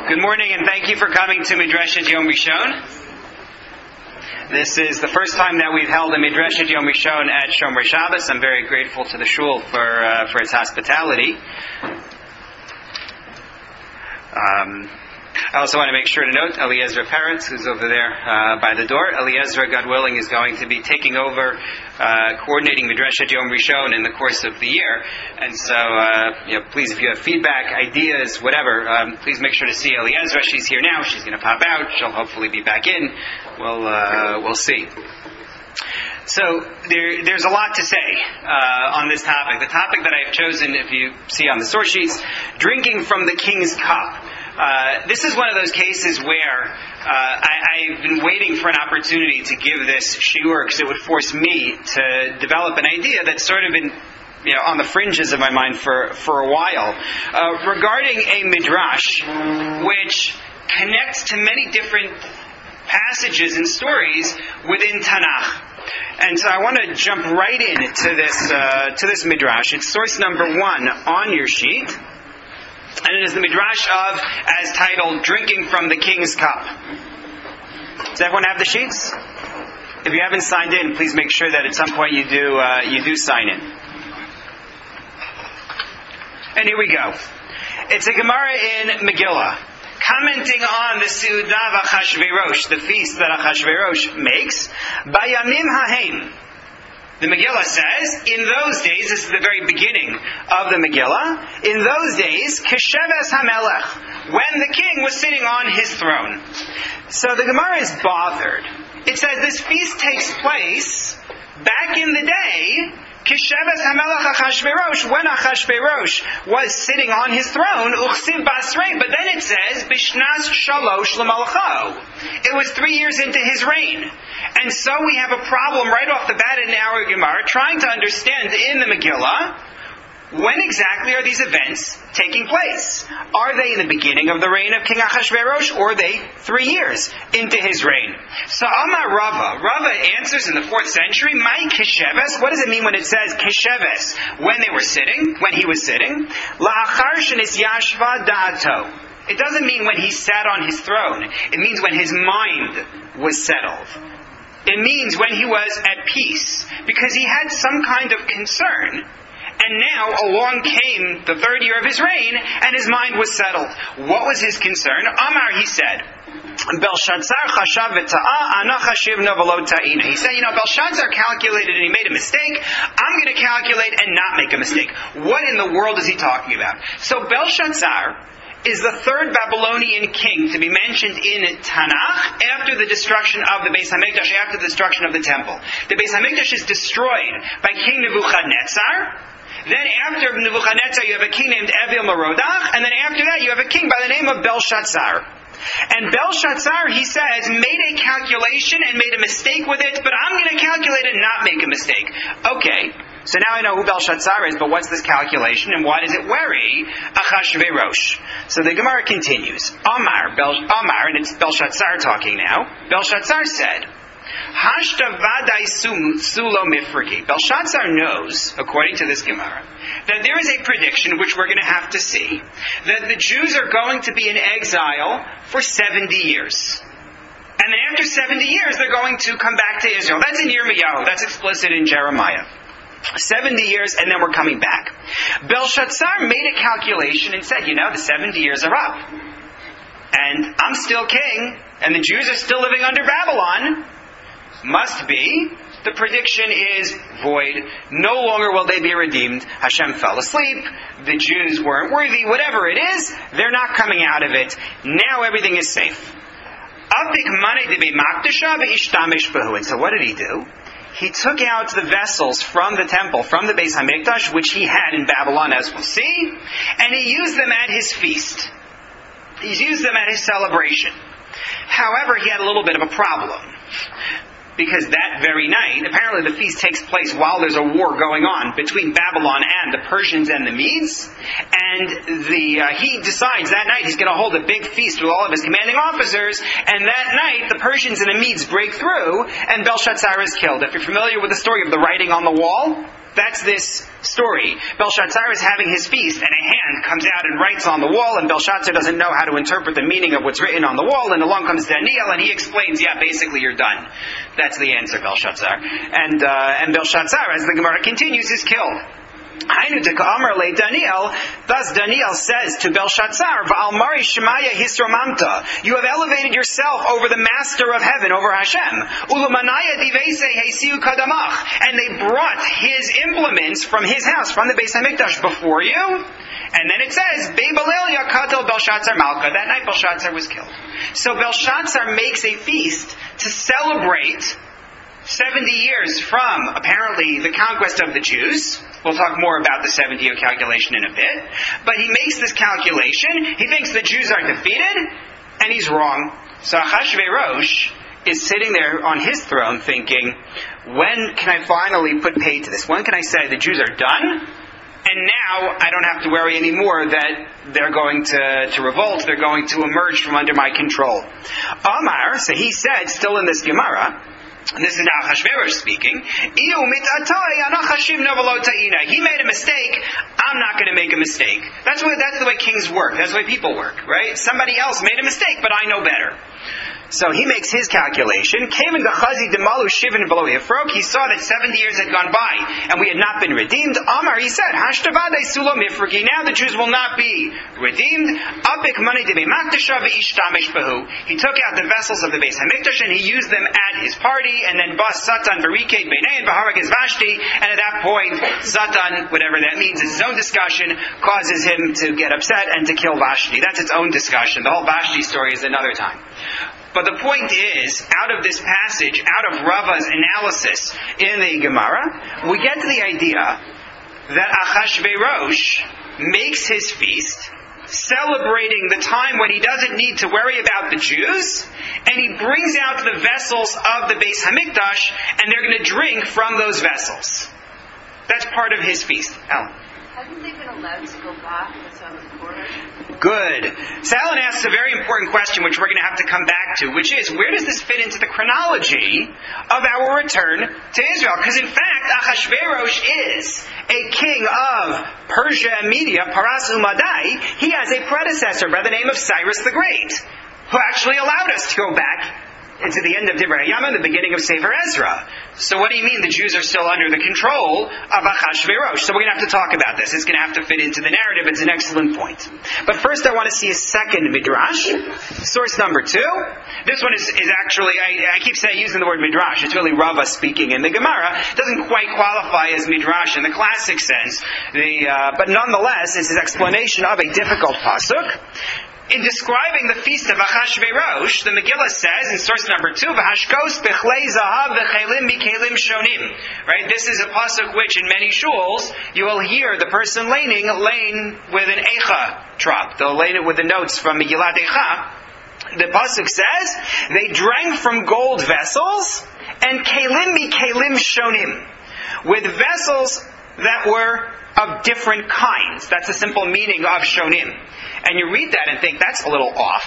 Good morning, and thank you for coming to Midreshet Yom Rishon. This is the first time that we've held a Midreshet Yom Rishon at Shomer Shabbos. I'm very grateful to the shul for its hospitality. I also want to make sure to note Eliezer Peretz, who's over there by the door. Eliezer, God willing, is going to be taking over, coordinating Midreshet Yom Rishon in the course of the year. And so, please, if you have feedback, ideas, whatever, please make sure to see Eliezer. She's here now. She's going to pop out. She'll hopefully be back in. We'll see. So there's a lot to say on this topic. The topic that I've chosen, if you see on the source sheets, drinking from the king's cup. This is one of those cases where I've been waiting for an opportunity to give this shiur because it would force me to develop an idea that's sort of been on the fringes of my mind for a while regarding a midrash which connects to many different passages and stories within Tanakh. And so I want to jump right into this midrash. It's source number 1 on your sheet. And it is the midrash as titled, Drinking from the King's Cup. Does everyone have the sheets? If you haven't signed in, please make sure that at some point you do sign in. And here we go. It's a Gemara in Megillah, commenting on the Seudah of Achashverosh, the feast that Achashverosh makes, Bayamim Hahem. The Megillah says, in those days, this is the very beginning of the Megillah, in those days, Kesheves HaMelech, when the king was sitting on his throne. So the Gemara is bothered. It says this feast takes place back in the day, Kesheves HaMelech Achashverosh, when Achashverosh was sitting on his throne, Uchsiv Basrei, but then it says, Bishnas Shalosh L'Malcho. It was 3 years into his reign. And so we have a problem right off the bat in our Gemara, trying to understand in the Megillah, when exactly are these events taking place? Are they in the beginning of the reign of King Achashverosh, or are they 3 years into his reign? So Amar Rava. Rava answers in the 4th century, Mai Kesheves. What does it mean when it says Kesheves? When he was sitting. La'achar shenis yashva da'ato. It doesn't mean when he sat on his throne. It means when his mind was settled. It means when he was at peace, because he had some kind of concern. And now along came the 3rd year of his reign, and his mind was settled. What was his concern? Amar, he said, Belshazzar chashav v'ta'a, ana chashiv novelo ta'ina. He said, Belshazzar calculated and he made a mistake. I'm going to calculate and not make a mistake. What in the world is he talking about? So Belshazzar is the 3rd Babylonian king to be mentioned in Tanakh after the destruction of the Beis HaMikdash, after the destruction of the temple. The Beis HaMikdash is destroyed by King Nebuchadnezzar. Then after Nebuchadnezzar you have a king named Evil Merodach, and then after that you have a king by the name of Belshazzar. And Belshazzar, he says, made a calculation and made a mistake with it, but I'm going to calculate and not make a mistake. Okay. So now I know who Belshazzar is, but what's this calculation, and why does it worry Achashverosh? So the Gemara continues. Amar, and it's Belshazzar talking now. Belshazzar said, Hashta vadai sulo mifriki. Belshazzar knows, according to this Gemara, that there is a prediction, which we're going to have to see, that the Jews are going to be in exile for 70 years. And then after 70 years, they're going to come back to Israel. That's in Yirmiyahu. That's explicit in Jeremiah. 70 years, and then we're coming back. Belshazzar made a calculation and said, the 70 years are up. And I'm still king, and the Jews are still living under Babylon. Must be. The prediction is void. No longer will they be redeemed. Hashem fell asleep. The Jews weren't worthy. Whatever it is, they're not coming out of it. Now everything is safe. And so what did he do? He took out the vessels from the temple, from the Beis HaMikdash, which he had in Babylon, as we'll see, and he used them at his feast. He used them at his celebration. However, he had a little bit of a problem. Because that very night, apparently the feast takes place while there's a war going on between Babylon and the Persians and the Medes. And he decides that night he's going to hold a big feast with all of his commanding officers. And that night, the Persians and the Medes break through, and Belshazzar is killed. If you're familiar with the story of the writing on the wall, That's this story. Belshazzar is having his feast, and a hand comes out and writes on the wall, and Belshazzar doesn't know how to interpret the meaning of what's written on the wall, and along comes Daniel, and he explains, yeah, basically you're done. That's the answer, Belshazzar. And Belshazzar, as the Gemara continues, is killed. Thus Daniel says to Belshazzar, Va'almari Shemaya Hisromamta, you have elevated yourself over the master of heaven, over Hashem. Ulumanaya Divese Hesiu Kadamach, and they brought his implements from his house, from the Beis HaMikdash, before you. And then it says, Bebalil Yakatel Belshazzar Malka. That night Belshazzar was killed. So Belshazzar makes a feast to celebrate 70 years from, apparently, the conquest of the Jews. We'll talk more about the 70-year calculation in a bit. But he makes this calculation. He thinks the Jews are defeated, and he's wrong. So Achashverosh is sitting there on his throne thinking, when can I finally put paid to this? When can I say the Jews are done? And now I don't have to worry anymore that they're going to revolt, they're going to emerge from under my control. Amar, so he said, still in this Gemara, and this is now Achashverosh speaking, he made a mistake, I'm not going to make a mistake. That's the way kings work. That's the way people work, right? Somebody else made a mistake, but I know better. So he makes his calculation. He saw that 70 years had gone by and we had not been redeemed. Amar, he said, now the Jews will not be redeemed. He took out the vessels of the Beis HaMikdash and he used them at his party, and then Bas Satan Barikade Beinei and Baharag Vashti, and at that point Satan, whatever that means, is his own discussion, causes him to get upset and to kill Vashti. That's its own discussion. The whole Vashti story is another time. But the point is, out of this passage, out of Rava's analysis in the Gemara, we get to the idea that Achashverosh makes his feast, celebrating the time when he doesn't need to worry about the Jews, and he brings out the vessels of the Beis HaMikdash, and they're going to drink from those vessels. That's part of his feast. Alan? Haven't they been allowed to go back to the Southern Quarter? Good. So Alan asks a very important question, which we're going to have to come back to, which is, where does this fit into the chronology of our return to Israel? Because in fact, Achashverosh is a king of Persia and Media, Paras Umadai. He has a predecessor by the name of Cyrus the Great, who actually allowed us to go back into the end of Divrei Hayam, the beginning of Sefer Ezra. So what do you mean the Jews are still under the control of Achashverosh? So we're going to have to talk about this. It's going to have to fit into the narrative. It's an excellent point. But first I want to see a second Midrash. Source number 2. This one is actually, I keep saying using the word Midrash. It's really Rava speaking in the Gemara. It doesn't quite qualify as Midrash in the classic sense. But nonetheless, it's an explanation of a difficult pasuk. In describing the feast of Achashverosh, the Megillah says in source number 2, "V'hashkos bechlei zahav v'chelim mikelim shonim." Right, this is a pasuk which in many shuls you will hear the person laying with an eicha trop. They'll lay it with the notes from Megillat Eicha. The pasuk says they drank from gold vessels and kelim mikelim shonim, with vessels that were of different kinds. That's the simple meaning of shonim. And you read that and think, that's a little off.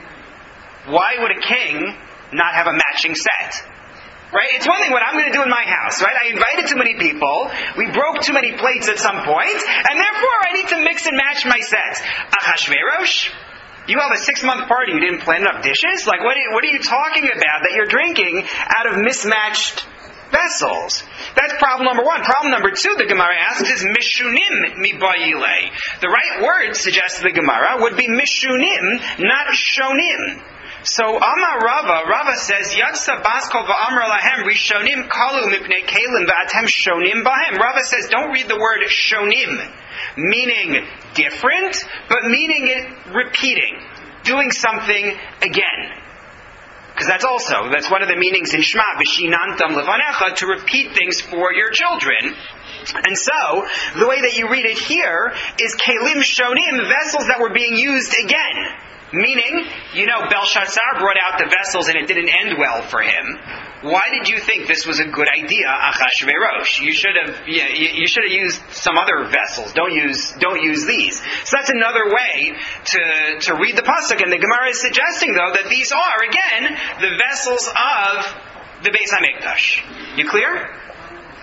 Why would a king not have a matching set? Right? It's one thing what I'm going to do in my house, right? I invited too many people, we broke too many plates at some point, and therefore I need to mix and match my sets. Achashverosh? You have a 6-month party, you didn't plan enough dishes? Like, what are you talking about that you're drinking out of mismatched vessels? That's problem number 1. Problem number 2, the Gemara asks, is mishunim mibayile. The right word, suggests the Gemara, would be mishunim, not shonim. So Amar Rava says, Yatsa Basko va'amar lahem rishonim kalu mipnei kelim va'atem shonim bahem. Rava says, don't read the word shonim, meaning different, but meaning it repeating, doing something again. Because that's one of the meanings in Shema, V'shinantam levanecha, to repeat things for your children. And so, the way that you read it here is kelim shonim, vessels that were being used again. Meaning, Belshazzar brought out the vessels and it didn't end well for him. Why did you think this was a good idea, Achashverosh? You should have used some other vessels. Don't use these. So that's another way to read the pasuk. And the Gemara is suggesting, though, that these are again the vessels of the Beis HaMikdash. You clear?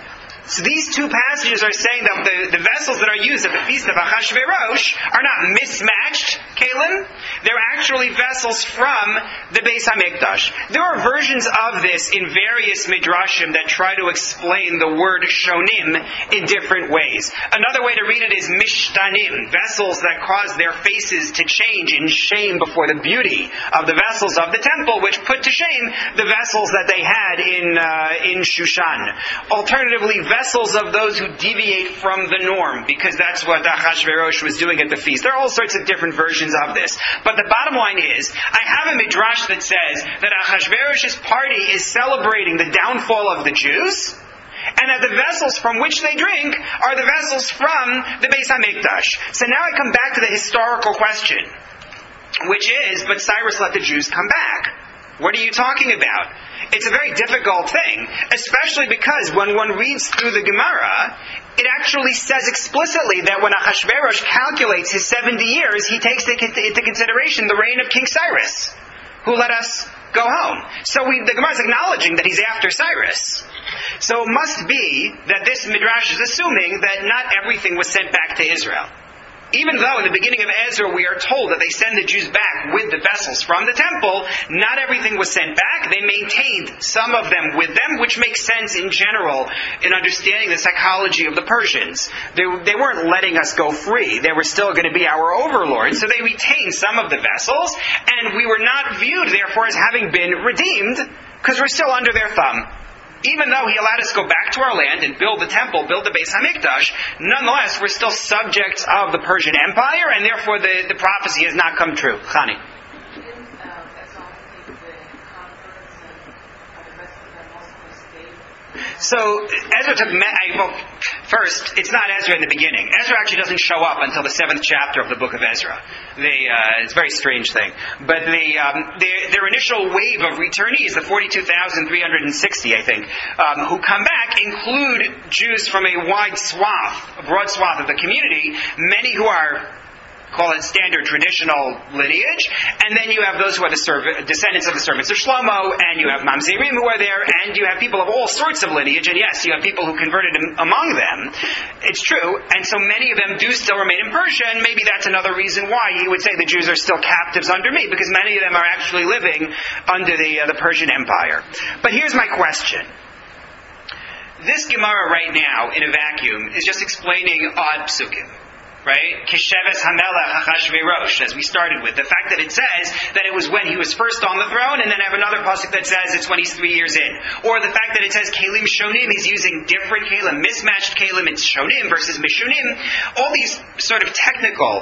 So these two passages are saying that the vessels that are used at the feast of Achashverosh are not mismatched kelim. They're actually vessels from the Beis HaMikdash. There are versions of this in various midrashim that try to explain the word shonim in different ways. Another way to read it is mishtanim, vessels that cause their faces to change in shame before the beauty of the vessels of the temple, which put to shame the vessels that they had in Shushan. Alternatively, vessels of those who deviate from the norm, because that's what Achashverosh was doing at the feast. There are all sorts of different versions of this. But the bottom line is, I have a midrash that says that Achashverosh's party is celebrating the downfall of the Jews, and that the vessels from which they drink are the vessels from the Beis HaMikdash. So now I come back to the historical question, which is, but Cyrus let the Jews come back. What are you talking about? It's a very difficult thing, especially because when one reads through the Gemara, it actually says explicitly that when Achashverosh calculates his 70 years, he takes into consideration the reign of King Cyrus, who let us go home. So the Gemara is acknowledging that he's after Cyrus. So it must be that this midrash is assuming that not everything was sent back to Israel. Even though in the beginning of Ezra we are told that they send the Jews back with the vessels from the temple, not everything was sent back. They maintained some of them with them, which makes sense in general in understanding the psychology of the Persians. They weren't letting us go free. They were still going to be our overlords, so they retained some of the vessels, and we were not viewed, therefore, as having been redeemed, because we're still under their thumb. Even though he allowed us to go back to our land and build the temple, build the Beis HaMikdash, nonetheless, we're still subjects of the Persian Empire, and therefore the prophecy has not come true. Chani. So, Ezra took... first, it's not Ezra in the beginning. Ezra actually doesn't show up until the 7th chapter of the book of Ezra. It's a very strange thing. But their initial wave of returnees, the 42,360, I think, who come back, include Jews from a broad swath of the community, many who are... call it standard traditional lineage, and then you have those who are the descendants of the servants of Shlomo, and you have Mamzerim who are there, and you have people of all sorts of lineage, and yes, you have people who converted among them. It's true, and so many of them do still remain in Persia, and maybe that's another reason why he would say the Jews are still captives under me, because many of them are actually living under the Persian Empire. But here's my question. This Gemara right now, in a vacuum, is just explaining odd psukim. Right? Kisheves Hamelech Achashverosh, as we started with. The fact that it says that it was when he was first on the throne, and then have another pasuk that says it's when he's 3 years in. Or the fact that it says Kelim Shonim, he's using different Kelim, mismatched Kelim, it's Shonim versus Mishunim. All these sort of technical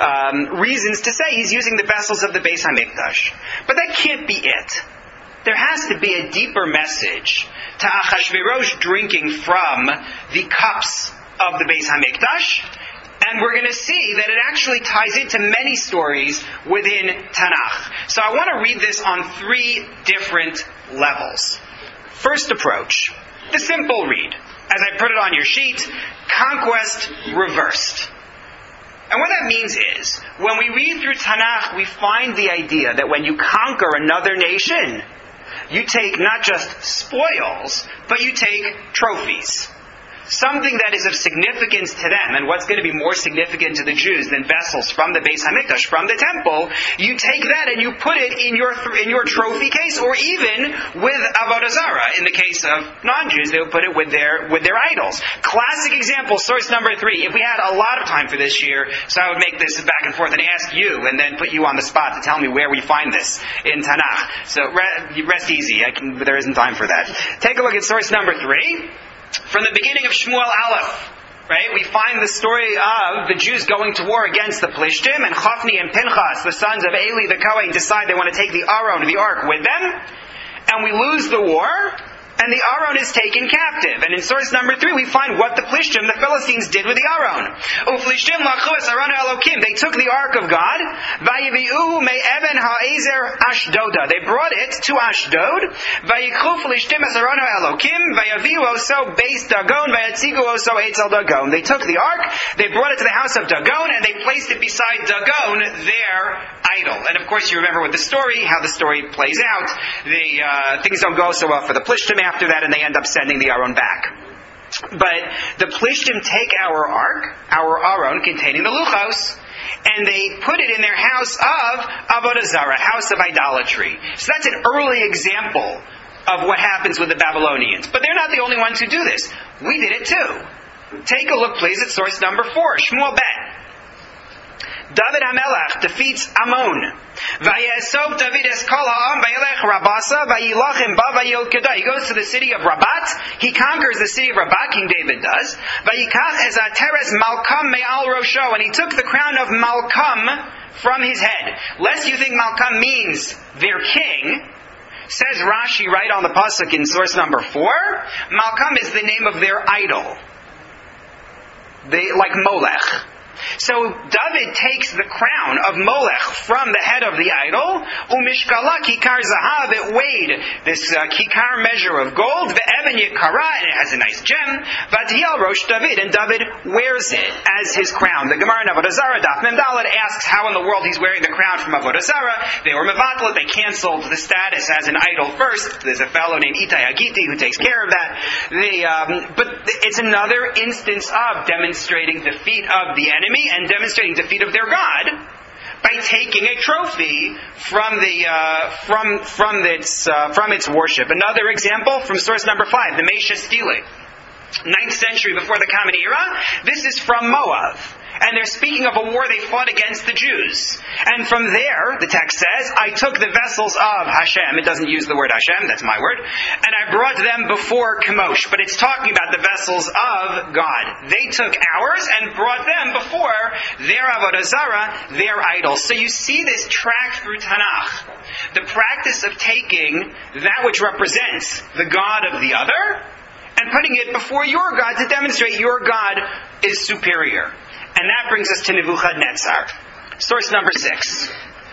reasons to say he's using the vessels of the Beis HaMikdash. But that can't be it. There has to be a deeper message to Achashverosh drinking from the cups of the Beis HaMikdash. And we're going to see that it actually ties into many stories within Tanakh. So I want to read this on 3 different levels. First approach, the simple read. As I put it on your sheet, conquest reversed. And what that means is, when we read through Tanakh, we find the idea that when you conquer another nation, you take not just spoils, but you take trophies. Something that is of significance to them, and what's going to be more significant to the Jews than vessels from the Beis HaMikdash, from the temple, you take that and you put it in your trophy case, or even with Avodah Zarah. In the case of non-Jews, they would put it with their idols. Classic example, source number 3. If we had a lot of time for this year, so I would make this back and forth and ask you, and then put you on the spot to tell me where we find this in Tanakh. So rest easy, there isn't time for that. Take a look at source number 3. From the beginning of Shmuel Aleph, right, we find the story of the Jews going to war against the Plishtim, and Chofni and Pinchas, the sons of Eli the Kohen, decide they want to take the Aron, the Ark, with them, and we lose the war, and the Aron is taken captive. And in source number 3, we find what the Plishtim, the Philistines, did with the Aron. Uflishtim lachu es Aron Elokim. They took the Ark of God. Vayiviuhu me'eben ha'ezer Ashdoda. They brought it to Ashdod. Vayikhu Flishtim es Aron Elokim. Vayaviu oso beis Dagon. Vayatzigu oso etzel Dagon. They took the Ark. They brought it to the house of Dagon, and they placed it beside Dagon, their idol. And of course, you remember what how the story plays out. Things don't go so well for the Plishtim after that, and they end up sending the Aron back. But the Plishtim take our ark, our Aron, containing the Luchos, and they put it in their house of Avodah Zarah, house of idolatry. So that's an early example of what happens with the Babylonians. But they're not the only ones who do this. We did it too. Take a look, please, at source number 4, Shmuel Bet. David HaMelech defeats Ammon. Vayesov David es kol ha'am vayelech Rabasa vayilachim ba vayilkeda. He goes to the city of Rabat. He conquers the city of Rabat, King David does. Vayikach es ateres Malkam me'al rosho. And he took the crown of Malkam from his head. Lest you think Malkam means their king, says Rashi right on the pasuk in source number 4, Malkam is the name of their idol. Like Molech. So David takes the crown of Molech from the head of the idol. Umishkala kikar zahav, it weighed this kikar measure of gold. Ve'evan yikara, and it has a nice gem. V'atiyal rosh David, and David wears it as his crown. The Gemara in Avodah Zarah, Daf Mem Dalet, asks how in the world he's wearing the crown from Avodah Zarah. They were mevatel, they canceled the status as an idol first. There's a fellow named Itai Hagiti who takes care of that. But it's another instance of demonstrating defeat of the enemy and demonstrating defeat of their God by taking a trophy from its worship. Another example from source number 5, the Mesha Stele, 9th century before the Common Era. This is from Moab. And they're speaking of a war they fought against the Jews. And from there, the text says, I took the vessels of Hashem. It doesn't use the word Hashem, that's my word. And I brought them before Chemosh. But it's talking about the vessels of God. They took ours and brought them before their Avodah Zarah, their idols. So you see this track through Tanakh. The practice of taking that which represents the God of the other and putting it before your God to demonstrate your God is superior. And that brings us to Nebuchadnezzar. Source number 6.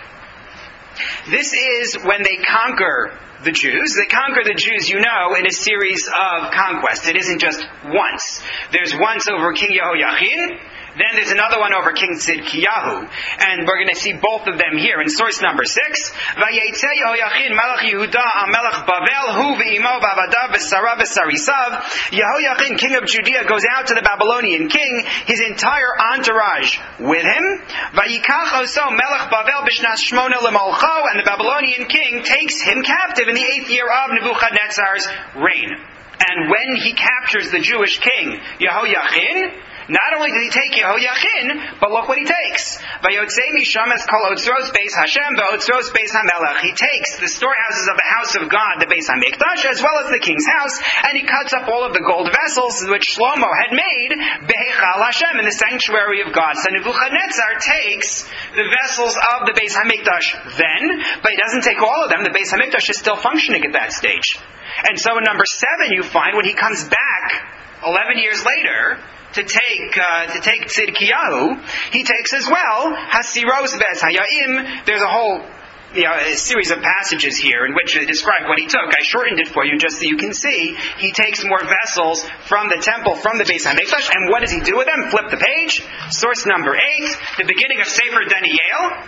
This is when they conquer the Jews. They conquer the Jews, you know, in a series of conquests. It isn't just once. There's once over King Yehoiachin. Then there's another one over King Tzidkiyahu. And we're going to see both of them here in source number 6. Vayetze Yehoiachin melech Yehuda melech Bavel hu v'imo v'avadav v'sara v'sarisav. Yehoiachin, king of Judea, goes out to the Babylonian king, his entire entourage with him. Vayikach oso melech Bavel b'shnas shmona lemolcho. And the Babylonian king takes him captive in the 8th year of Nebuchadnezzar's reign. And when he captures the Jewish king, Yehoiachin, not only did he take Yehoiachin, but look what he takes. Vayotzei misham es kol otzros beis Hashem ve'otzros beis HaMelech. He takes the storehouses of the house of God, the Beis HaMikdash, as well as the king's house, and he cuts up all of the gold vessels which Shlomo had made Beheichal Hashem, in the sanctuary of God. So Nebuchadnezzar takes the vessels of the Beis HaMikdash then, but he doesn't take all of them. The Beis HaMikdash is still functioning at that stage. And so in number 7 you find when he comes back 11 years later to take Tzidkiyahu, he takes as well Hasiros Ves Hayaim. There's a whole a series of passages here in which they describe what he took. I shortened it for you just so you can see. He takes more vessels from the temple, from the Beis HaMikdash, and what does he do with them? Flip the page. Source number 8, the beginning of Sefer Daniel.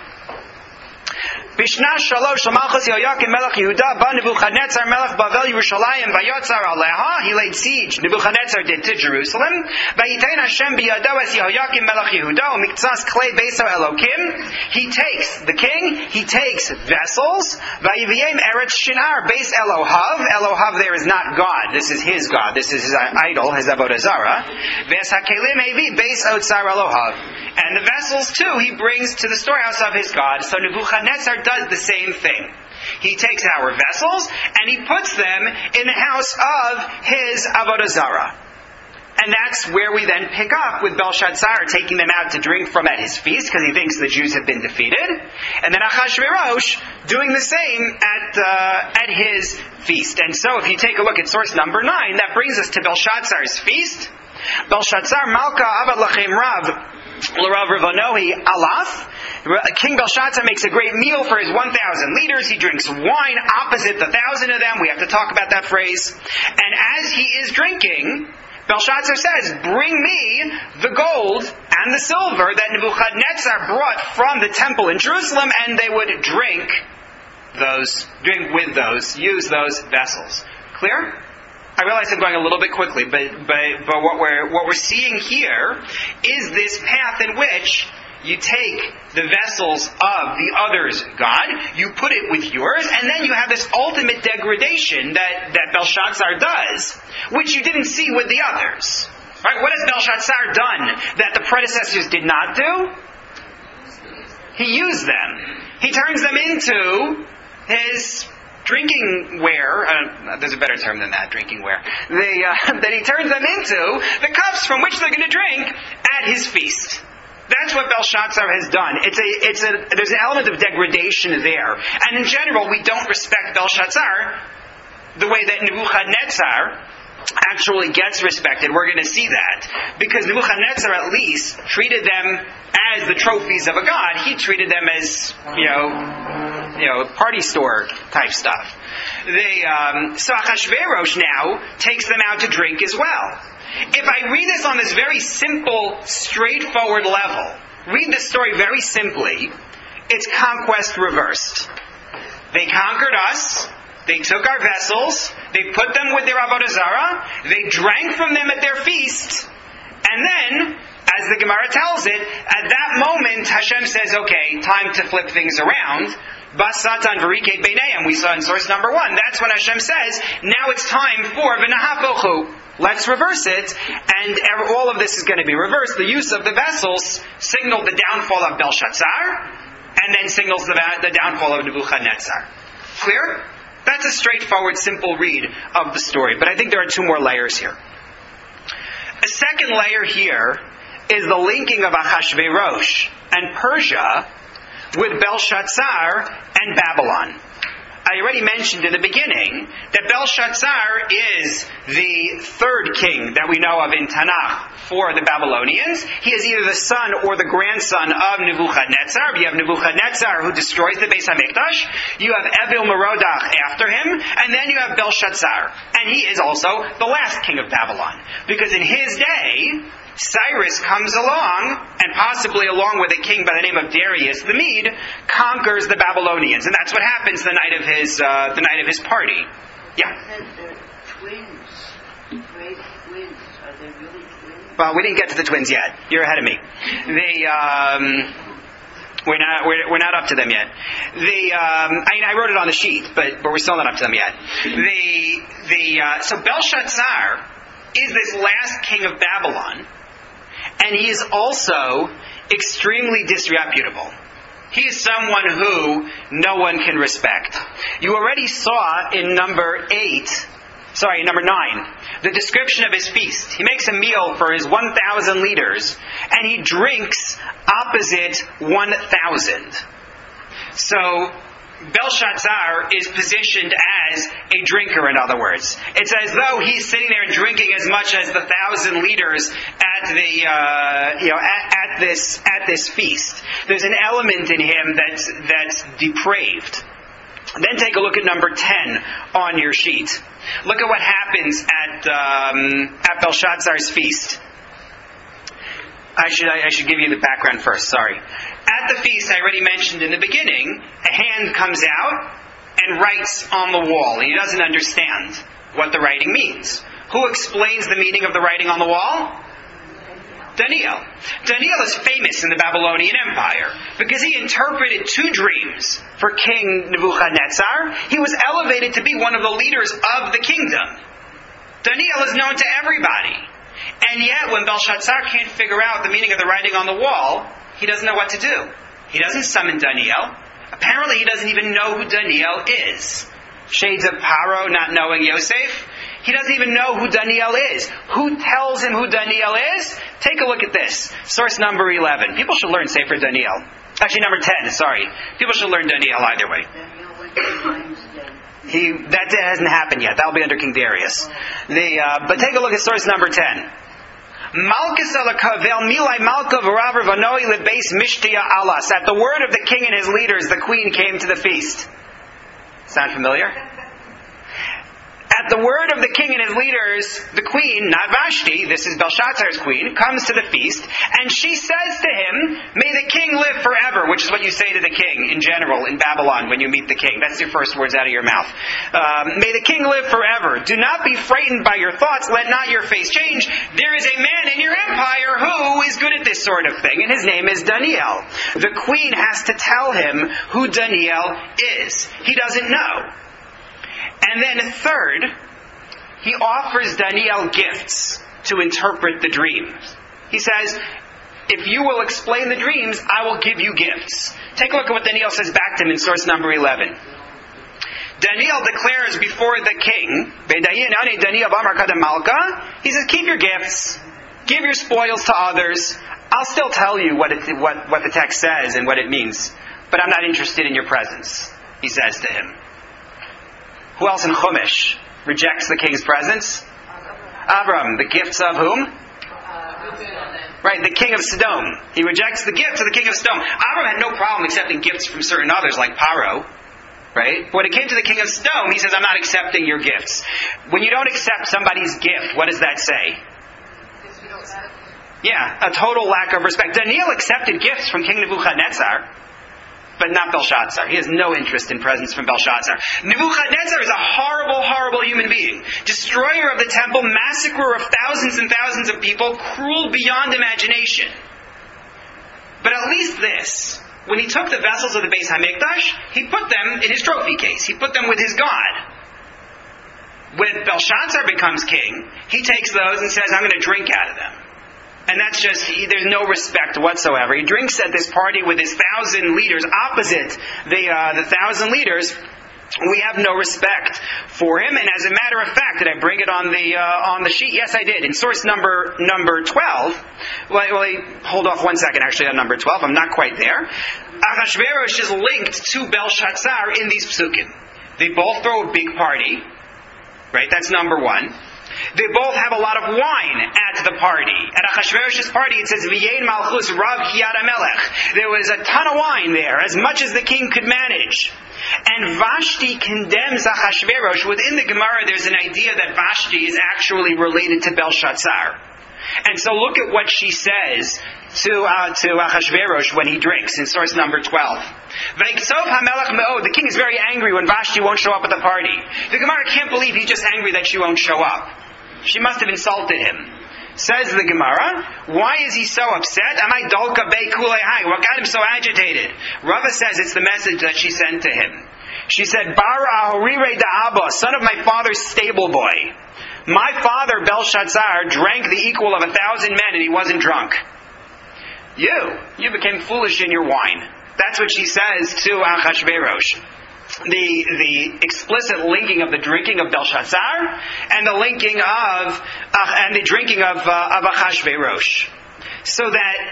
Bishna Shalosh Malchus Yehoiakim Melech Yehuda ba Nebuchadnezzar Melech Bavel Yerushalayim Vayotzar Aleha. He laid siege. Nebuchadnezzar did to Jerusalem. Vayitein Hashem biyado es Yehoiakim Melech Yehuda u'miktzas klei beso Elokim. He takes the king. He takes vessels. Vayiviem eretz shinar beis Elohav. Elohav there is not God. This is his God. This is his idol, his avodah zarah. Ves hakelim hevi beis otzar Elohav. And the vessels too he brings to the storehouse of his God. So Nebuchadnezzar does the same thing. He takes our vessels and he puts them in the house of his avodah zarah. And that's where we then pick up with Belshazzar taking them out to drink from at his feast because he thinks the Jews have been defeated. And then Achashverosh doing the same at his feast. And so if you take a look at source number 9, that brings us to Belshazzar's feast. Belshazzar Malka Avad Lachem Rav L'Rav Ravanohi Alaf. King Belshazzar makes a great meal for his 1,000 leaders. He drinks wine opposite the 1,000 of them. We have to talk about that phrase. And as he is drinking, Belshazzar says, bring me the gold and the silver that Nebuchadnezzar brought from the temple in Jerusalem, and they would drink with those, use those vessels. Clear? I realize I'm going a little bit quickly, but what we're seeing here is this path in which you take the vessels of the other's God, you put it with yours, and then you have this ultimate degradation that Belshazzar does, which you didn't see with the others. Right? What has Belshazzar done that the predecessors did not do? He used them. He turns them into his drinking ware. There's a better term than that, drinking ware. That he turns them into the cups from which they're going to drink at his feast. That's what Belshazzar has done. There's an element of degradation there. And in general, we don't respect Belshazzar the way that Nebuchadnezzar actually gets respected. We're going to see that. Because Nebuchadnezzar at least treated them as the trophies of a god. He treated them as, party store type stuff. So Achashverosh now takes them out to drink as well. If I read this on this very simple, straightforward level, read this story very simply, it's conquest reversed. They conquered us. They took our vessels, they put them with their Avodah Zarah, they drank from them at their feast, and then, as the Gemara tells it, at that moment Hashem says, okay, time to flip things around. Bas Satan v'rikei beineim, we saw in source number 1. That's when Hashem says, now it's time for v'nahapochu. Let's reverse it, and all of this is going to be reversed. The use of the vessels signaled the downfall of Belshazzar, and then signals the downfall of Nebuchadnezzar. Clear? That's a straightforward, simple read of the story. But I think there are 2 more layers here. A second layer here is the linking of Achashverosh and Persia with Belshazzar and Babylon. I already mentioned in the beginning that Belshazzar is the third king that we know of in Tanakh for the Babylonians. He is either the son or the grandson of Nebuchadnezzar. You have Nebuchadnezzar who destroys the Beis HaMikdash. You have Evil Merodach after him. And then you have Belshazzar. And he is also the last king of Babylon. Because in his day, Cyrus comes along, and possibly along with a king by the name of Darius the Mede, conquers the Babylonians, and that's what happens the night of his party. Yeah. They're twins, great twins. Are they really twins? Well, we didn't get to the twins yet. You're ahead of me. We're not up to them yet. I wrote it on the sheet, but we're still not up to them yet. So Belshazzar is this last king of Babylon. And he is also extremely disreputable. He is someone who no one can respect. You already saw in number 9, the description of his feast. He makes a meal for his 1,000 leaders, and he drinks opposite 1,000. So, Belshazzar is positioned as a drinker, in other words. It's as though he's sitting there drinking as much as the 1,000 leaders at this feast. There's an element in him that's depraved. Then take a look at number 10 on your sheet. Look at what happens at Belshazzar's feast. I should give you the background first, sorry. At the feast, I already mentioned in the beginning, a hand comes out and writes on the wall. And he doesn't understand what the writing means. Who explains the meaning of the writing on the wall? Daniel. Daniel is famous in the Babylonian Empire because he interpreted 2 dreams for King Nebuchadnezzar. He was elevated to be one of the leaders of the kingdom. Daniel is known to everybody. And yet, when Belshazzar can't figure out the meaning of the writing on the wall, he doesn't know what to do. He doesn't summon Daniel. Apparently, he doesn't even know who Daniel is. Shades of Paro not knowing Yosef. He doesn't even know who Daniel is. Who tells him who Daniel is? Take a look at this. Source number 11. People should learn Sefer Daniel. Actually, number 10, sorry. People should learn Daniel either way. Daniel went to Lion's Den. That hasn't happened yet. That'll be under King Darius. But take a look at source number 10. Malchus alakavel milai malka v'rav vanoi lebeis mishtia alas. At the word of the king and his leaders, the queen came to the feast. Sound familiar? At the word of the king and his leaders, the queen, not Vashti, this is Belshazzar's queen, comes to the feast, and she says to him, "May the king live forever," which is what you say to the king in general in Babylon when you meet the king. That's your first words out of your mouth. "May the king live forever. Do not be frightened by your thoughts. Let not your face change. There is a man in your empire who is good at this sort of thing, and his name is Daniel." The queen has to tell him who Daniel is. He doesn't know. And then third, he offers Daniel gifts to interpret the dreams. He says, "If you will explain the dreams, I will give you gifts." Take a look at what Daniel says back to him in source number 11. Daniel declares before the king, he says, "Keep your gifts, give your spoils to others. I'll still tell you what the text says and what it means, but I'm not interested in your presence," he says to him. Who else in Chumash rejects the king's presence? Abram. The gifts of whom? Right, the king of Sodom. He rejects the gifts of the king of Sodom. Abram had no problem accepting gifts from certain others, like Paro. Right? But when it came to the king of Sodom, he says, "I'm not accepting your gifts." When you don't accept somebody's gift, what does that say? Yeah, a total lack of respect. Daniel accepted gifts from King Nebuchadnezzar, but not Belshazzar. He has no interest in presents from Belshazzar. Nebuchadnezzar is a horrible, horrible human being. Destroyer of the temple, massacrer of thousands and thousands of people, cruel beyond imagination. But at least this, when he took the vessels of the Beis HaMikdash, he put them in his trophy case. He put them with his God. When Belshazzar becomes king, he takes those and says, "I'm going to drink out of them." And that's just, there's no respect whatsoever. He drinks at this party with his 1,000 leaders, opposite the 1,000 leaders. We have no respect for him. And as a matter of fact, did I bring it on the sheet? Yes, I did. In source number 12, hold off 1 second actually on number 12. I'm not quite there. Achashverosh is linked to Belshazzar in these psukim. They both throw a big party. Right? That's number one. They both have a lot of wine at the party. At Achashverosh's party, it says, "V'yein malchus rav kiyad hamelech." There was a ton of wine there, as much as the king could manage. And Vashti condemns Achashverosh. Within the Gemara, there's an idea that Vashti is actually related to Belshazzar. And so look at what she says to Achashverosh when he drinks in source number 12. The king is very angry when Vashti won't show up at the party. The Gemara can't believe he's just angry that she won't show up. She must have insulted him. Says the Gemara, why is he so upset? What got him so agitated? Rava says it's the message that she sent to him. She said, "Bar ahorire da'aba, son of my father's stable boy. My father, Belshazzar, drank the equal of 1,000 men and he wasn't drunk. You became foolish in your wine." That's what she says to Achashverosh. The explicit linking of the drinking of Belshazzar and the linking of and the drinking of Achashverosh. So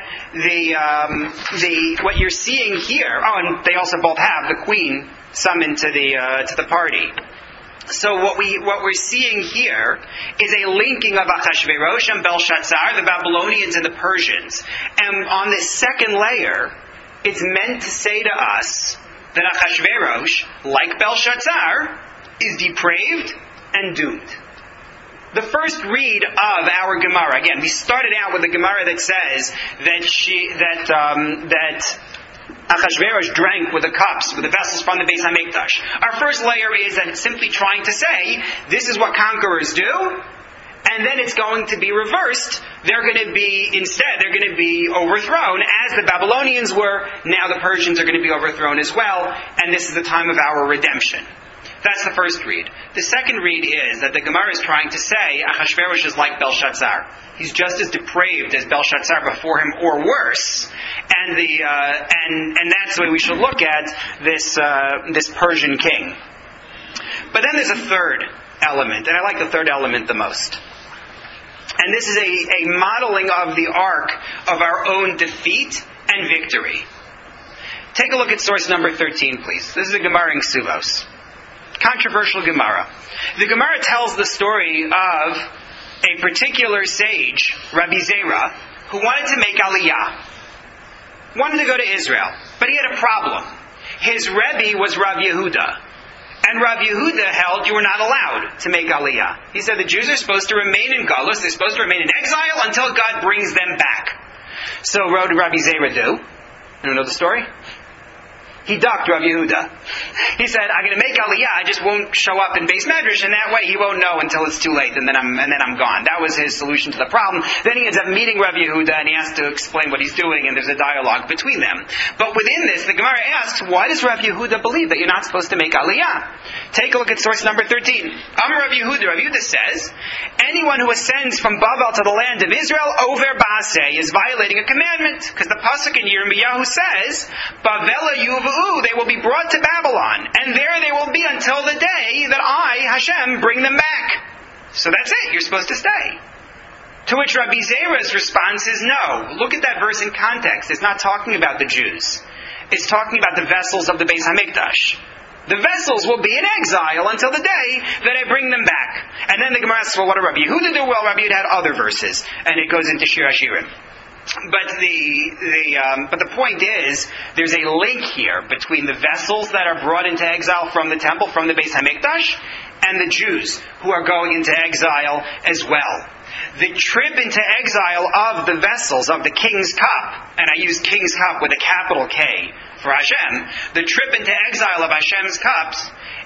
that what you're seeing here. Oh, and they also both have the queen summoned to the party. So what we're seeing here is a linking of Achashverosh and Belshazzar, the Babylonians and the Persians. And on this second layer, it's meant to say to us that Achashverosh, like Belshazzar, is depraved and doomed. The first read of our Gemara, again, we started out with a Gemara that says that Achashverosh drank with the cups, with the vessels from the Beis HaMikdash. Our first layer is that it's simply trying to say, this is what conquerors do, and then it's going to be reversed. They're going to be overthrown, as the Babylonians were. Now the Persians are going to be overthrown as well, and this is the time of our redemption. That's the first read. The second read is that the Gemara is trying to say Achashverosh is like Belshazzar. He's just as depraved as Belshazzar before him, or worse. And that's the way we should look at this Persian king. But then there's a third element, and I like the third element the most. And this is a modeling of the arc of our own defeat and victory. Take a look at source number 13, please. This is a Gemara in Ksuvos. Controversial Gemara. The Gemara tells the story of a particular sage, Rabbi Zera, who wanted to make Aliyah. Wanted to go to Israel. But he had a problem. His Rebbe was Rav Yehuda. And Rabbi Yehuda held you were not allowed to make Aliyah. He said the Jews are supposed to remain in Galus, they're supposed to remain in exile until God brings them back. So what did Rabbi Zera do? You know the story? He ducked Rabbi Yehuda. He said, I'm going to make Aliyah, I just won't show up in Beis Medrash, and that way he won't know until it's too late, and then I'm gone. That was his solution to the problem. Then he ends up meeting Rabbi Yehuda, and he has to explain what he's doing, and there's a dialogue between them. But within this, the Gemara asks, why does Rabbi Yehuda believe that you're not supposed to make Aliyah? Take a look at source number 13. Amar Rabbi Yehuda. Rabbi Yehuda says, anyone who ascends from Babel to the land of Israel over Baaseh is violating a commandment, because the pasuk in Yirmiyahu says, Bavela Yuvu, they will be brought to Babylon, and there they will be until the day that I, Hashem, bring them back. So that's it, you're supposed to stay. To which Rabbi Zera's response is no. Look at that verse in context. It's not talking about the Jews. It's talking about the vessels of the Beis HaMikdash. The vessels will be in exile until the day that I bring them back. And then the Gemara asks, well, what did Rabbi Yehuda do? Well, Rabbi Yehuda had other verses, and it goes into Shir HaShirim. But the point is, there's a link here between the vessels that are brought into exile from the temple, from the Beis HaMikdash, and the Jews who are going into exile as well. The trip into exile of the vessels of the King's Cup, and I use King's Cup with a capital K for Hashem, the trip into exile of Hashem's cups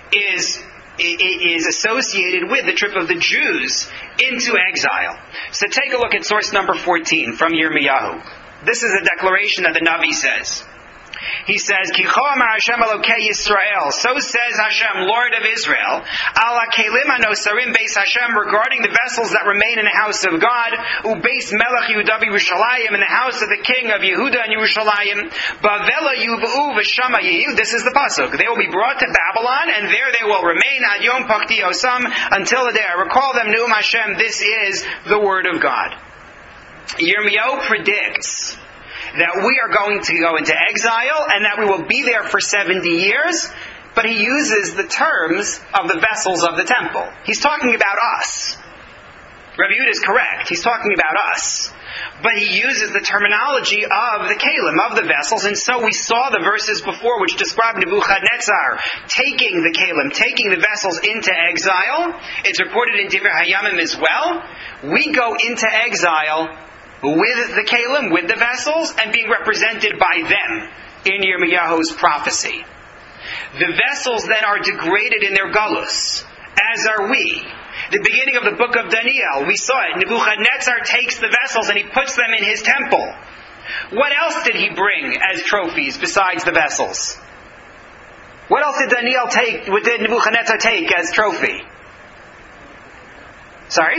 is associated with the trip of the Jews into exile. So take a look at source number 14 from Yirmiyahu. This is a declaration that the Navi says. He says, Kicho amar Hashem Elokei Yisrael. So says Hashem, Lord of Israel, Ala kelim anosarim beis Hashem, regarding the vessels that remain in the house of God, ubeis melech Yehuda Yerushalayim, in the house of the king of Yehuda and Yerushalayim, bavela yuvu v'shama yehu. This is the pasuk. They will be brought to Babylon, and there they will remain ad yom pakti osam, until the day I recall them. Neum Hashem. This is the word of God. Yirmiyahu predicts that we are going to go into exile and that we will be there for 70 years, but he uses the terms of the vessels of the temple. He's talking about us. Rabbi Yehuda is correct. He's talking about us. But he uses the terminology of the kalim, of the vessels, and so we saw the verses before which describe Nebuchadnezzar taking the kalim, taking the vessels into exile. It's reported in Divrei Hayamim as well. We go into exile with the kalim, with the vessels, and being represented by them in Yirmiyahu's prophecy. The vessels then are degraded in their galus, as are we. The beginning of the book of Daniel, we saw it. Nebuchadnezzar takes the vessels and he puts them in his temple. What else did he bring as trophies besides the vessels? What else did Nebuchadnezzar take as trophy? Sorry?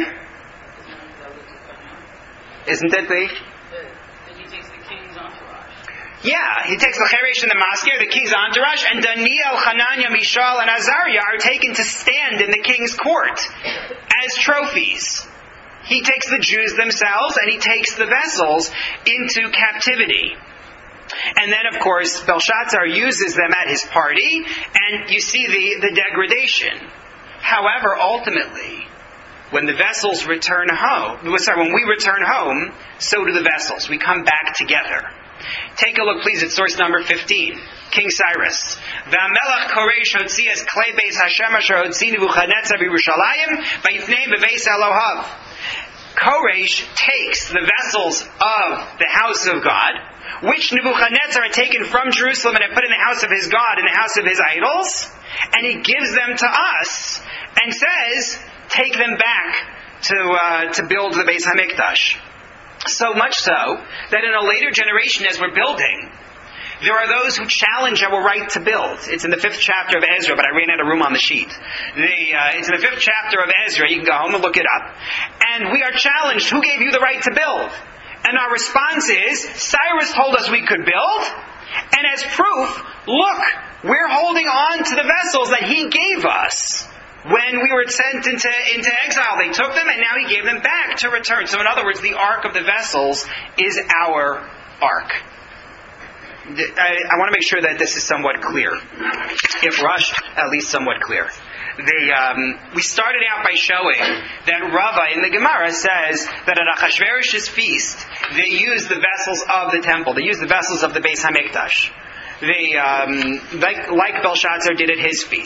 Isn't it the... He takes the king's entourage. Yeah, he takes the Cheresh and the Maskir, the king's entourage, and Daniel, Hananiah, Mishael, and Azariah are taken to stand in the king's court as trophies. He takes the Jews themselves, and he takes the vessels into captivity. And then, of course, Belshazzar uses them at his party, and you see the degradation. However, ultimately, when the vessels return home, when we return home, so do the vessels. We come back together. Take a look, please, at source number 15. King Cyrus. V'amelech koresh hotzias klei beis Hashem asher hotzi Nebuchadnezzar b'Yerushalayim v'yifnei b'beis Elohav. Koresh takes the vessels of the house of God, which Nebuchadnezzar had taken from Jerusalem and had put in the house of his God, in the house of his idols, and he gives them to us and says, take them back to build the Beis HaMikdash. So much so that in a later generation, as we're building, there are those who challenge our right to build. It's in the 5th chapter of Ezra, but I ran out of room on the sheet. It's in the 5th chapter of Ezra. You can go home and look it up. And we are challenged, who gave you the right to build? And our response is, Cyrus told us we could build, and as proof, look, we're holding on to the vessels that he gave us. When we were sent into exile, they took them, and now he gave them back to return. So in other words, the ark of the vessels is our ark. I want to make sure that this is somewhat clear. If rushed, at least somewhat clear. We started out by showing that Rava in the Gemara says that at Achashverosh's feast, they used the vessels of the temple. They used the vessels of the Beis HaMikdash. Like Belshazzar did at his feast.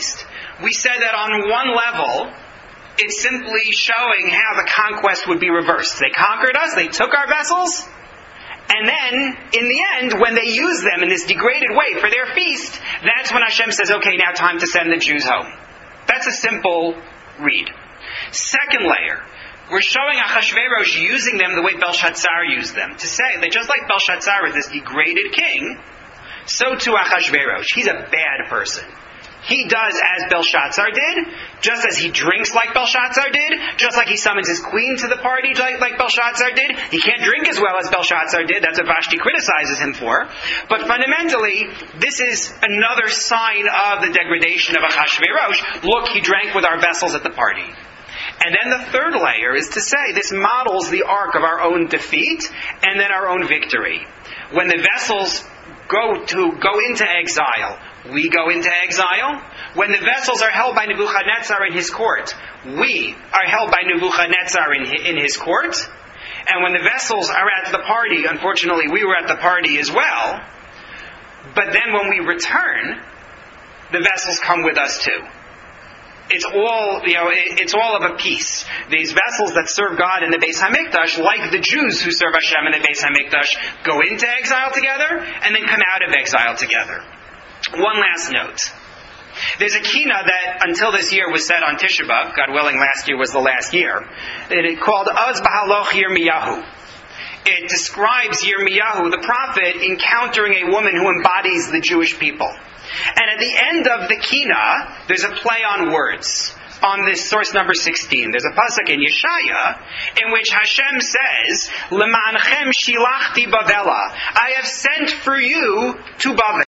we said that on one level, it's simply showing how the conquest would be reversed. They conquered us, they took our vessels, and then, in the end, when they use them in this degraded way for their feast, that's when Hashem says, okay, now time to send the Jews home. That's a simple read. Second layer, we're showing Achashverosh using them the way Belshazzar used them. To say that just like Belshazzar is this degraded king, so too Achashverosh. He's a bad person. He does as Belshazzar did, just as he drinks like Belshazzar did, just like he summons his queen to the party like Belshazzar did. He can't drink as well as Belshazzar did. That's what Vashti criticizes him for. But fundamentally, this is another sign of the degradation of Achashverosh. Look, he drank with our vessels at the party. And then the third layer is to say this models the arc of our own defeat and then our own victory. When the vessels go into exile, we go into exile. When the vessels are held by Nebuchadnezzar in his court, we are held by Nebuchadnezzar in his court. And when the vessels are at the party, unfortunately we were at the party as well. But then when we return, the vessels come with us too. It's all of a piece. These vessels that serve God in the Beis HaMikdash, like the Jews who serve Hashem in the Beis HaMikdash, go into exile together and then come out of exile together. One last note. There's a kina that until this year was said on Tisha B'Av, God willing last year was the last year, and it's called Az Bahaloch Yirmiyahu. It describes Yirmiyahu, the prophet, encountering a woman who embodies the Jewish people. And at the end of the kina, there's a play on words. On this source number 16, there's a pasuk in Yeshaya in which Hashem says, "L'ma'anchem shilachti Bavela," I have sent for you to Bavel.